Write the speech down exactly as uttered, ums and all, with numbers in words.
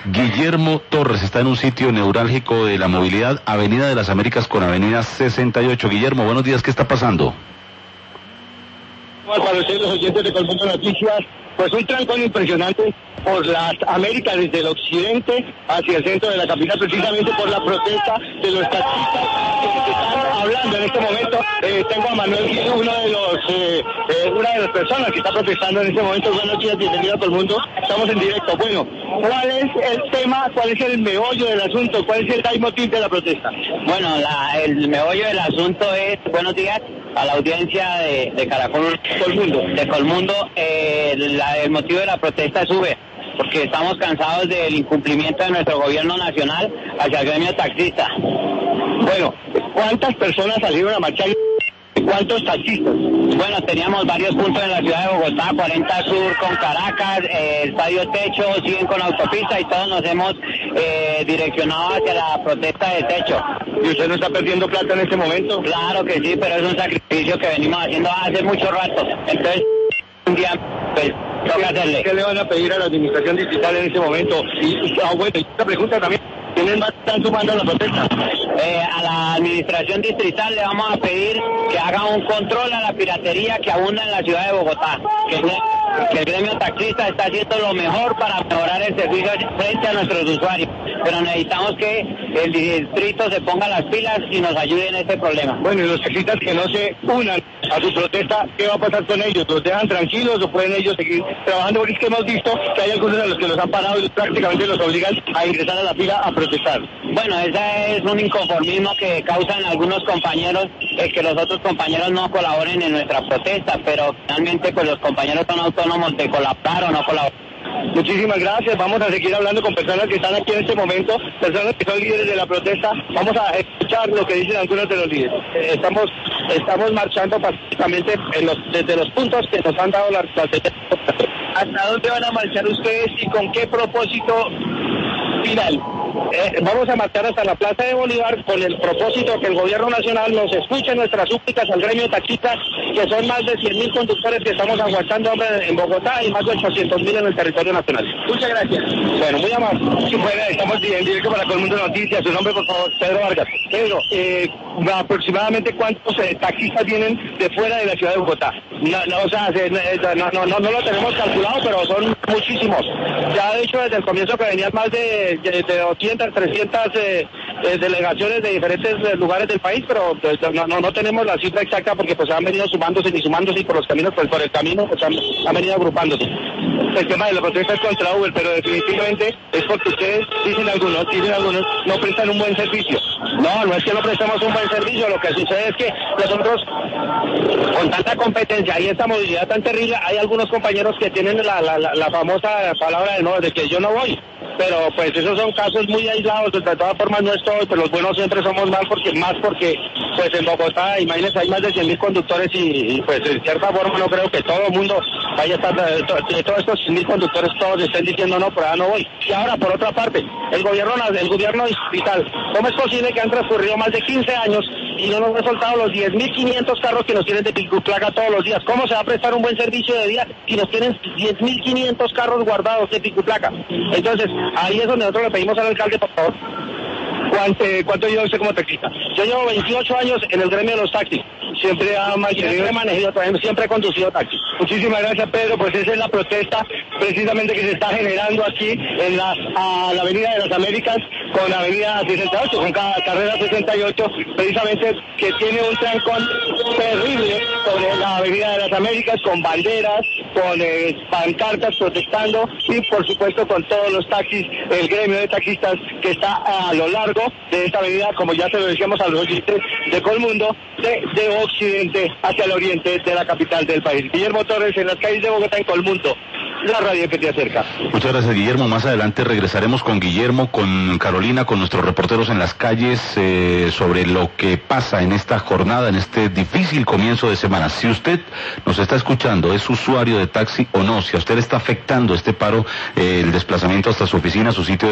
Guillermo Torres está en un sitio neurálgico de la movilidad, Avenida de las Américas con Avenida sesenta y ocho. Guillermo, buenos días, ¿qué está pasando? Para ustedes, los oyentes de Colmundo Noticias, pues un trancón impresionante por las Américas desde el occidente hacia el centro de la capital, precisamente por la protesta de los taxistas que están hablando en este momento. Eh, tengo a Manuel Gil, uno de los, eh, eh, una de las personas que está protestando en este momento. Buenos días, bienvenido a Colmundo. Estamos en directo. Bueno, ¿cuál es el tema, cuál es el meollo del asunto, cuál es el leitmotiv de la protesta? Bueno, la, el meollo del asunto es, buenos días a la audiencia de, de Caracol Colmundo, de Colmundo. Eh, la, el motivo de la protesta es Uber, porque estamos cansados del incumplimiento de nuestro gobierno nacional hacia el gremio taxista. Bueno, ¿cuántas personas salieron a marchar? ¿Cuántos taxistas? Bueno, teníamos varios puntos en la ciudad de Bogotá, cuarenta Sur con Caracas, eh, Estadio Techo, cien con autopista, y todos nos hemos eh, direccionado hacia la protesta de Techo. ¿Y usted no está perdiendo plata en este momento? Claro que sí, pero es un sacrificio que venimos haciendo hace mucho rato. Entonces, un día, pues, toca hacerle. ¿Qué le van a pedir a la administración distrital en este momento? Y, y ah, bueno, esta pregunta también. ¿Quiénes están sumando a la protesta? Eh, a la administración distrital le vamos a pedir que haga un control a la piratería que abunda en la ciudad de Bogotá, que, que el gremio taxista está haciendo lo mejor para mejorar el servicio frente a nuestros usuarios, pero necesitamos que el distrito se ponga las pilas y nos ayude en este problema. Bueno, y los taxistas que no se unan a su protesta, ¿qué va a pasar con ellos? ¿Los dejan tranquilos o pueden ellos seguir trabajando? Porque es que hemos visto que hay algunos a los que los han parado y prácticamente los obligan a ingresar a la fila a protestar. Bueno, ese es un inconformismo que causan algunos compañeros, eh, que los otros compañeros no colaboren en nuestra protesta, pero finalmente pues los compañeros son autónomos de colaborar o no colaborar. Muchísimas gracias. Vamos a seguir hablando con personas que están aquí en este momento, personas que son líderes de la protesta. Vamos a escuchar lo que dicen algunos de los líderes. Eh, estamos estamos marchando prácticamente en los, desde los puntos que nos han dado las... ¿Hasta dónde van a marchar ustedes y con qué propósito final? Eh, vamos a marchar hasta la Plaza de Bolívar con el propósito que el gobierno nacional nos escuche nuestras súplicas al gremio taxista, que son más de cien mil conductores que estamos aguantando hombre, en Bogotá y más de ochocientos mil en el territorio nacional. Muchas gracias. Bueno, muy amable. Sí, bueno, estamos en directo para Colmundo Noticias. Su nombre, por favor, Pedro Vargas. Pedro, eh, aproximadamente cuántos eh, taxistas vienen de fuera de la ciudad de Bogotá. No, no, o sea, se, no, no, no, no lo tenemos calculado, pero son muchísimos. Ya de hecho desde el comienzo que venían más de, de, de doscientas, trescientas eh, eh, delegaciones de diferentes eh, lugares del país, pero pues, no, no, no tenemos la cifra exacta porque pues han venido sumándose y sumándose y por los caminos, pues por el camino pues han, han venido agrupándose. El tema de la protesta es contra Uber, pero definitivamente es porque ustedes, dicen algunos, dicen algunos, no prestan un buen servicio. No, no es que no prestemos un buen servicio, lo que sucede es que nosotros, con tanta competencia y esta movilidad tan terrible, hay algunos compañeros que tienen la, la, la, la famosa palabra de no, de que yo no voy. Pero pues esos son casos muy aislados, de todas formas no estoy, pues los buenos siempre somos más porque más porque pues en Bogotá, imagínense, hay más de cien mil conductores y, y pues en cierta forma no creo que todo el mundo vaya a estar, de todos estos cien mil conductores todos estén diciendo no, por allá no voy. Y ahora por otra parte, el gobierno, el gobierno distrital, ¿cómo es posible que han transcurrido más de quince años y no nos han soltado los diez mil quinientos carros que nos tienen de pico y placa todos los días? ¿Cómo se va a prestar un buen servicio de día si nos tienen diez mil quinientos carros guardados de pico y placa? Entonces, ahí es donde nosotros le pedimos al alcalde, por favor. ¿Cuánto, cuánto lleva usted como taxista? Yo llevo veintiocho años en el gremio de los taxis. Siempre ha siempre he manejado, siempre he conducido taxis. Muchísimas gracias, Pedro. Pues esa es la protesta precisamente que se está generando aquí en la, a la Avenida de las Américas con la Avenida sesenta y ocho, con cada carrera sesenta y ocho, precisamente que tiene un trancón terrible sobre la Avenida de las Américas, con banderas, con eh, pancartas protestando y por supuesto con todos los taxis, el gremio de taxistas que está a lo largo de esta avenida, como ya se lo decíamos a los oyentes de Colmundo, de, de occidente hacia el oriente de la capital del país. Guillermo Torres en las calles de Bogotá, en Colmundo, la radio que te acerca. Muchas gracias, Guillermo. Más adelante regresaremos con Guillermo, con Carolina, con nuestros reporteros en las calles eh, sobre lo que pasa en esta jornada, en este difícil comienzo de semana. Si usted nos está escuchando, es usuario de taxi o no, si a usted está afectando este paro, eh, el desplazamiento hasta su oficina, su sitio de